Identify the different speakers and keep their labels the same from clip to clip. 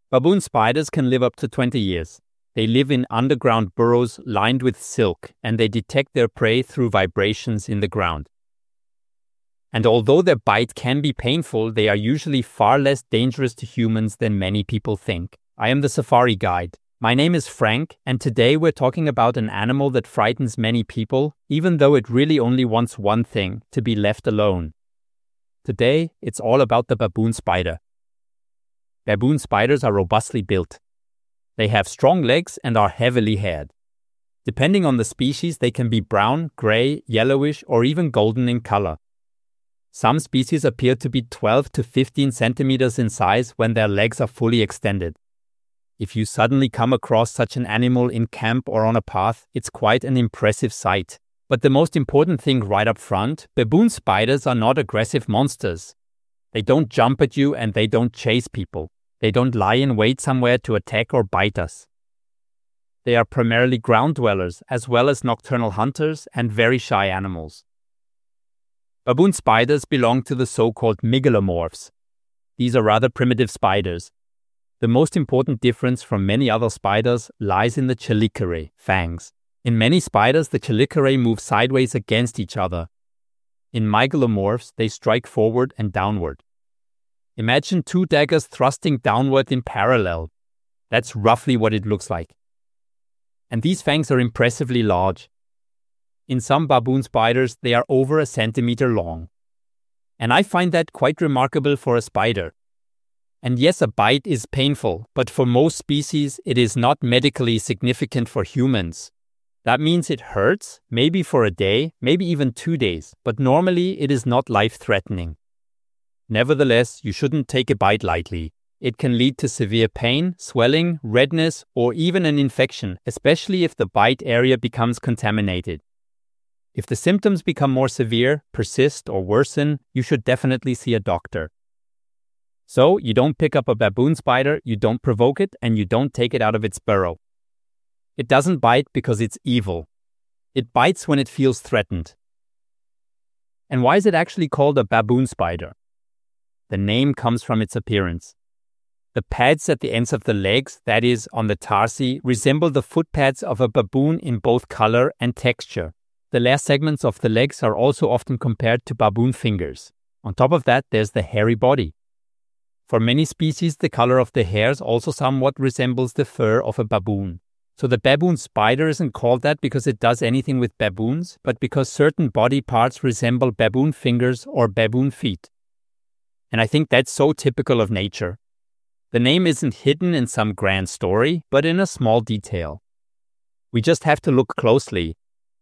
Speaker 1: Baboon spiders can live up to 20 years. They live in underground burrows lined with silk, and they detect their prey through vibrations in the ground. And although their bite can be painful, they are usually far less dangerous to humans than many people think. I am the Safari Guide. My name is Frank, and today we're talking about an animal that frightens many people, even though it really only wants one thing: to be left alone. Today, it's all about the baboon spider. Baboon spiders are robustly built. They have strong legs and are heavily haired. Depending on the species, they can be brown, gray, yellowish, or even golden in color. Some species appear to be 12 to 15 centimeters in size when their legs are fully extended. If you suddenly come across such an animal in camp or on a path, it's quite an impressive sight. But the most important thing right up front, baboon spiders are not aggressive monsters. They don't jump at you and they don't chase people. They don't lie in wait somewhere to attack or bite us. They are primarily ground dwellers, as well as nocturnal hunters and very shy animals. Baboon spiders belong to the so-called megalomorphs. These are rather primitive spiders. The most important difference from many other spiders lies in the chelicerae, fangs. In many spiders, the chelicerae move sideways against each other. In megalomorphs, they strike forward and downward. Imagine two daggers thrusting downward in parallel. That's roughly what it looks like. And these fangs are impressively large. In some baboon spiders, they are over a centimeter long. And I find that quite remarkable for a spider. And yes, a bite is painful, but for most species, it is not medically significant for humans. That means it hurts, maybe for a day, maybe even 2 days, but normally it is not life-threatening. Nevertheless, you shouldn't take a bite lightly. It can lead to severe pain, swelling, redness, or even an infection, especially if the bite area becomes contaminated. If the symptoms become more severe, persist, or worsen, you should definitely see a doctor. So, you don't pick up a baboon spider, you don't provoke it, and you don't take it out of its burrow. It doesn't bite because it's evil. It bites when it feels threatened. And why is it actually called a baboon spider? The name comes from its appearance. The pads at the ends of the legs, that is, on the tarsi, resemble the foot pads of a baboon in both color and texture. The last segments of the legs are also often compared to baboon fingers. On top of that, there's the hairy body. For many species, the color of the hairs also somewhat resembles the fur of a baboon. So the baboon spider isn't called that because it does anything with baboons, but because certain body parts resemble baboon fingers or baboon feet. And I think that's so typical of nature. The name isn't hidden in some grand story, but in a small detail. We just have to look closely.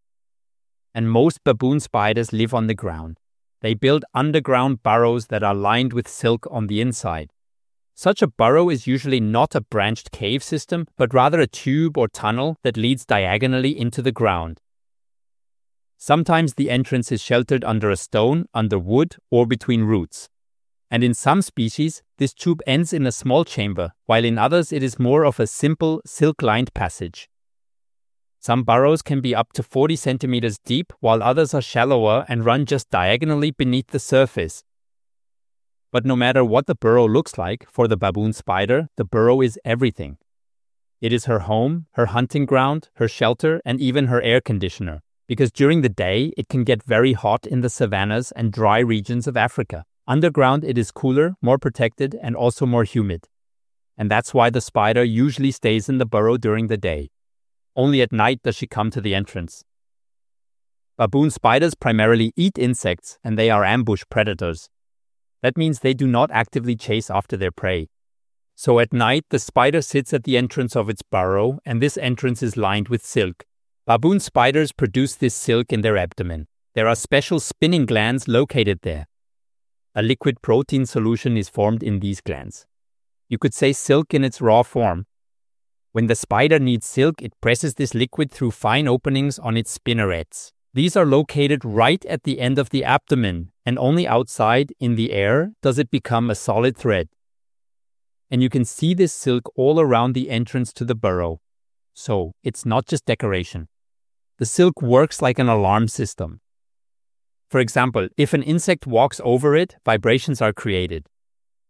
Speaker 1: And most baboon spiders live on the ground. They build underground burrows that are lined with silk on the inside. Such a burrow is usually not a branched cave system, but rather a tube or tunnel that leads diagonally into the ground. Sometimes the entrance is sheltered under a stone, under wood, or between roots. And in some species, this tube ends in a small chamber, while in others it is more of a simple, silk-lined passage. Some burrows can be up to 40 centimeters deep, while others are shallower and run just diagonally beneath the surface. But no matter what the burrow looks like, for the baboon spider, the burrow is everything. It is her home, her hunting ground, her shelter, and even her air conditioner. Because during the day, it can get very hot in the savannas and dry regions of Africa. Underground, it is cooler, more protected, and also more humid. And that's why the spider usually stays in the burrow during the day. Only at night does she come to the entrance. Baboon spiders primarily eat insects, and they are ambush predators. That means they do not actively chase after their prey. So at night, the spider sits at the entrance of its burrow, and this entrance is lined with silk. Baboon spiders produce this silk in their abdomen. There are special spinning glands located there. A liquid protein solution is formed in these glands. You could say silk in its raw form. When the spider needs silk, it presses this liquid through fine openings on its spinnerets. These are located right at the end of the abdomen, and only outside, in the air, does it become a solid thread. And you can see this silk all around the entrance to the burrow. So, it's not just decoration. The silk works like an alarm system. For example, if an insect walks over it, vibrations are created.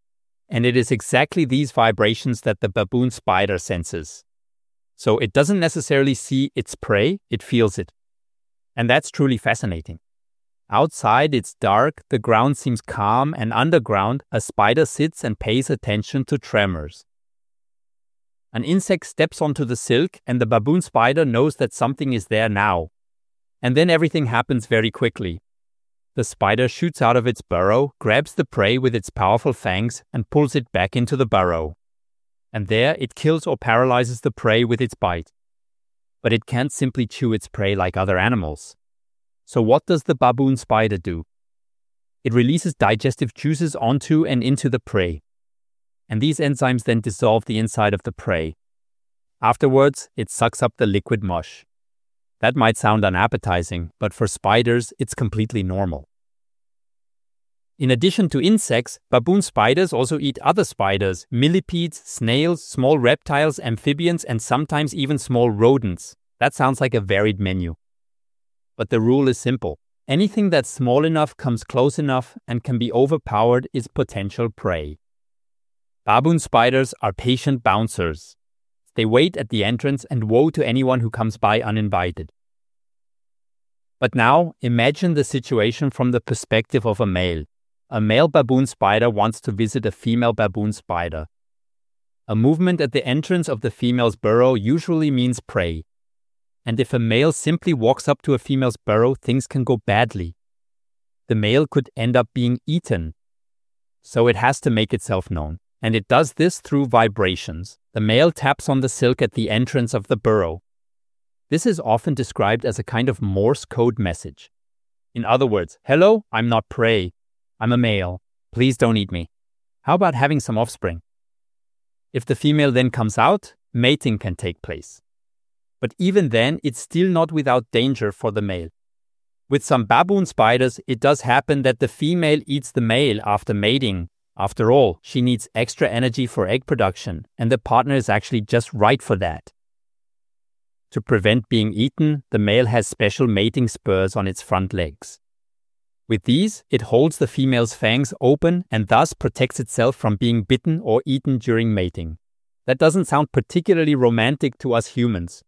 Speaker 1: And it is exactly these vibrations that the baboon spider senses. So it doesn't necessarily see its prey, it feels it. And that's truly fascinating. Outside, it's dark, the ground seems calm, and underground, a spider sits and pays attention to tremors. An insect steps onto the silk, and the baboon spider knows that something is there now. And then everything happens very quickly. The spider shoots out of its burrow, grabs the prey with its powerful fangs, and pulls it back into the burrow. And there, it kills or paralyzes the prey with its bite. But it can't simply chew its prey like other animals. So what does the baboon spider do? It releases digestive juices onto and into the prey. And these enzymes then dissolve the inside of the prey. Afterwards, it sucks up the liquid mush. That might sound unappetizing, but for spiders, it's completely normal. In addition to insects, baboon spiders also eat other spiders, millipedes, snails, small reptiles, amphibians, and sometimes even small rodents. That sounds like a varied menu. But the rule is simple. Anything that's small enough, comes close enough, and can be overpowered is potential prey. Baboon spiders are patient bouncers. They wait at the entrance and woe to anyone who comes by uninvited. But now, imagine the situation from the perspective of a male. A male baboon spider wants to visit a female baboon spider. A movement at the entrance of the female's burrow usually means prey. And if a male simply walks up to a female's burrow, things can go badly. The male could end up being eaten. So it has to make itself known. And it does this through vibrations. The male taps on the silk at the entrance of the burrow. This is often described as a kind of Morse code message. In other words, hello, I'm not prey. I'm a male. Please don't eat me. How about having some offspring? If the female then comes out, mating can take place. But even then, it's still not without danger for the male. With some baboon spiders, it does happen that the female eats the male after mating. After all, she needs extra energy for egg production, and the partner is actually just right for that. To prevent being eaten, the male has special mating spurs on its front legs. With these, it holds the female's fangs open and thus protects itself from being bitten or eaten during mating. That doesn't sound particularly romantic to us humans.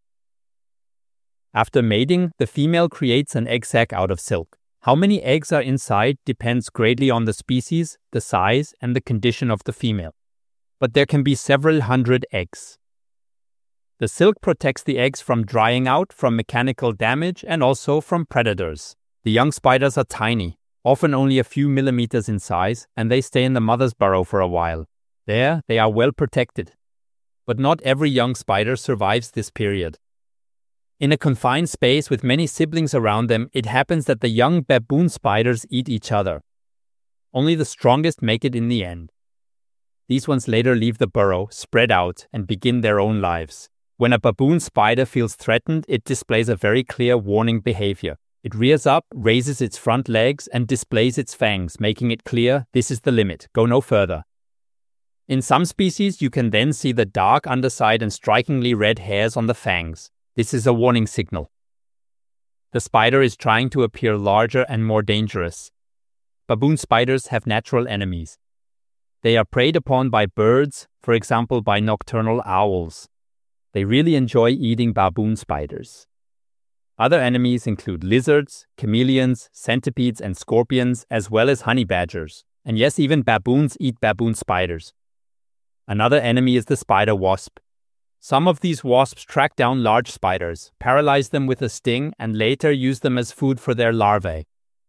Speaker 1: After mating, the female creates an egg sac out of silk. How many eggs are inside depends greatly on the species, the size, and the condition of the female. But there can be several hundred eggs. The silk protects the eggs from drying out, from mechanical damage, and also from predators. The young spiders are tiny, often only a few millimeters in size, and they stay in the mother's burrow for a while. There, they are well protected. But not every young spider survives this period. In a confined space with many siblings around them, it happens that the young baboon spiders eat each other. Only the strongest make it in the end. These ones later leave the burrow, spread out, and begin their own lives. When a baboon spider feels threatened, it displays a very clear warning behavior. It rears up, raises its front legs, and displays its fangs, making it clear, this is the limit, go no further. In some species, you can then see the dark underside and strikingly red hairs on the fangs. This is a warning signal. The spider is trying to appear larger and more dangerous. Baboon spiders have natural enemies. They are preyed upon by birds, for example by nocturnal owls. They really enjoy eating baboon spiders. Other enemies include lizards, chameleons, centipedes, and scorpions, as well as honey badgers. And yes, even baboons eat baboon spiders. Another enemy is the spider wasp. Some of these wasps track down large spiders, paralyze them with a sting, and later use them as food for their larvae.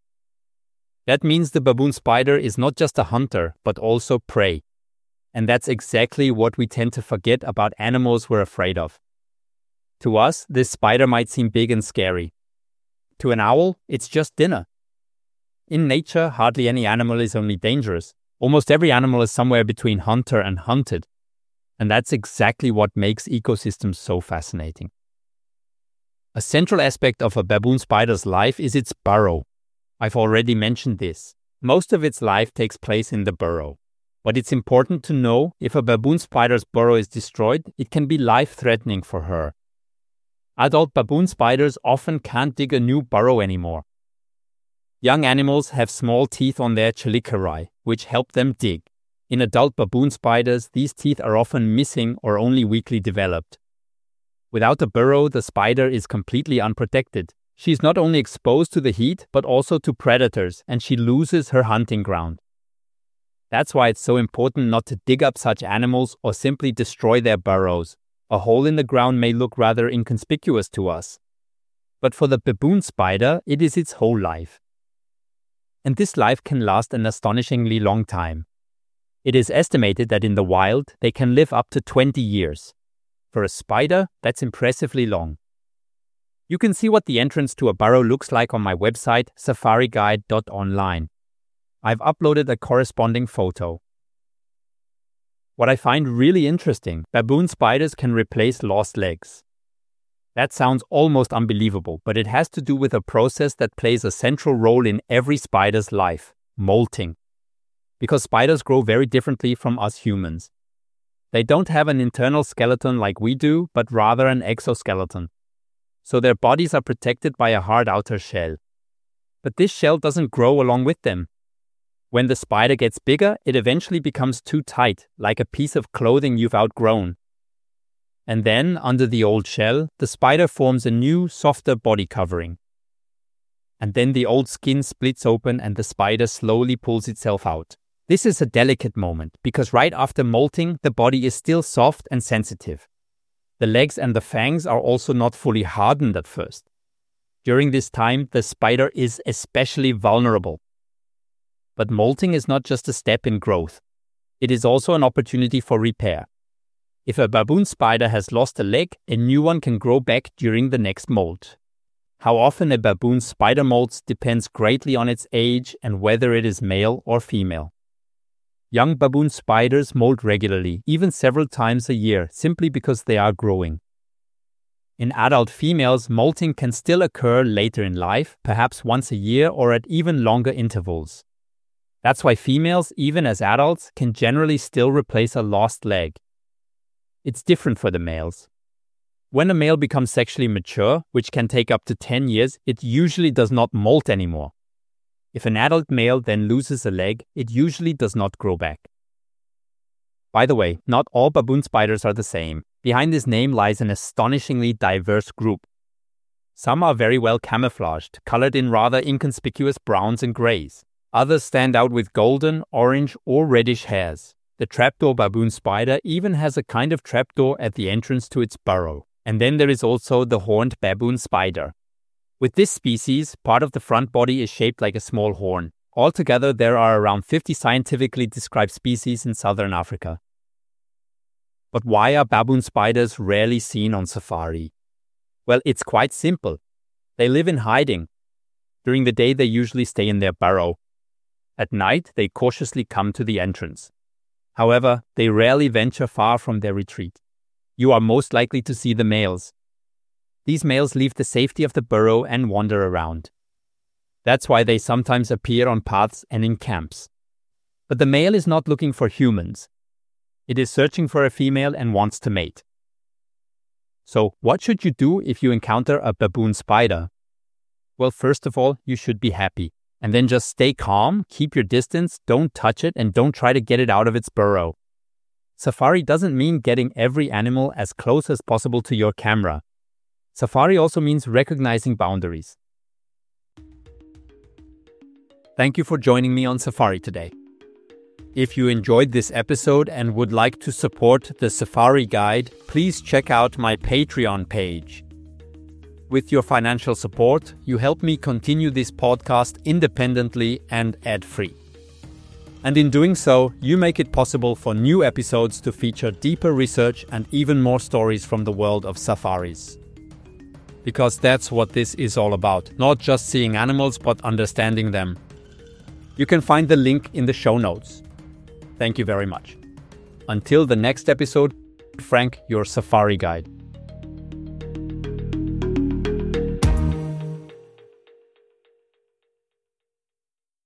Speaker 1: That means the baboon spider is not just a hunter, but also prey. And that's exactly what we tend to forget about animals we're afraid of. To us, this spider might seem big and scary. To an owl, it's just dinner. In nature, hardly any animal is only dangerous. Almost every animal is somewhere between hunter and hunted. And that's exactly what makes ecosystems so fascinating. A central aspect of a baboon spider's life is its burrow. I've already mentioned this. Most of its life takes place in the burrow. But it's important to know if a baboon spider's burrow is destroyed, it can be life-threatening for her. Adult baboon spiders often can't dig a new burrow anymore. Young animals have small teeth on their chelicerae, which help them dig. In adult baboon spiders, these teeth are often missing or only weakly developed. Without a burrow, the spider is completely unprotected. She is not only exposed to the heat, but also to predators, and she loses her hunting ground. That's why it's so important not to dig up such animals or simply destroy their burrows. A hole in the ground may look rather inconspicuous to us, but for the baboon spider, it is its whole life. And this life can last an astonishingly long time. It is estimated that in the wild, they can live up to 20 years. For a spider, that's impressively long. You can see what the entrance to a burrow looks like on my website, safariguide.online. I've uploaded a corresponding photo. What I find really interesting, baboon spiders can replace lost legs. That sounds almost unbelievable, but it has to do with a process that plays a central role in every spider's life, molting. Because spiders grow very differently from us humans. They don't have an internal skeleton like we do, but rather an exoskeleton. So their bodies are protected by a hard outer shell. But this shell doesn't grow along with them. When the spider gets bigger, it eventually becomes too tight, like a piece of clothing you've outgrown. And then, under the old shell, the spider forms a new, softer body covering. And then the old skin splits open and the spider slowly pulls itself out. This is a delicate moment, because right after molting, the body is still soft and sensitive. The legs and the fangs are also not fully hardened at first. During this time, the spider is especially vulnerable. But molting is not just a step in growth. It is also an opportunity for repair. If a baboon spider has lost a leg, a new one can grow back during the next molt. How often a baboon spider molts depends greatly on its age and whether it is male or female. Young baboon spiders molt regularly, even several times a year, simply because they are growing. In adult females, molting can still occur later in life, perhaps once a year or at even longer intervals. That's why females, even as adults, can generally still replace a lost leg. It's different for the males. When a male becomes sexually mature, which can take up to 10 years, it usually does not molt anymore. If an adult male then loses a leg, it usually does not grow back. By the way, not all baboon spiders are the same. Behind this name lies an astonishingly diverse group. Some are very well camouflaged, colored in rather inconspicuous browns and grays. Others stand out with golden, orange, or reddish hairs. The trapdoor baboon spider even has a kind of trapdoor at the entrance to its burrow. And then there is also the horned baboon spider. With this species, part of the front body is shaped like a small horn. Altogether, there are around 50 scientifically described species in southern Africa. But why are baboon spiders rarely seen on safari? Well, it's quite simple. They live in hiding. During the day, they usually stay in their burrow. At night, they cautiously come to the entrance. However, they rarely venture far from their retreat. You are most likely to see the males. These males leave the safety of the burrow and wander around. That's why they sometimes appear on paths and in camps. But the male is not looking for humans. It is searching for a female and wants to mate. So, what should you do if you encounter a baboon spider? Well, first of all, you should be happy. And then just stay calm, keep your distance, don't touch it, and don't try to get it out of its burrow. Safari doesn't mean getting every animal as close as possible to your camera. Safari also means recognizing boundaries. Thank you for joining me on Safari today. If you enjoyed this episode and would like to support the Safari Guide, please check out my Patreon page. With your financial support, you help me continue this podcast independently and ad-free. And in doing so, you make it possible for new episodes to feature deeper research and even more stories from the world of safaris. Because that's what this is all about, not just seeing animals but understanding them. You can find the link in the show notes. Thank you very much. Until the next episode, Frank, your Safari Guide.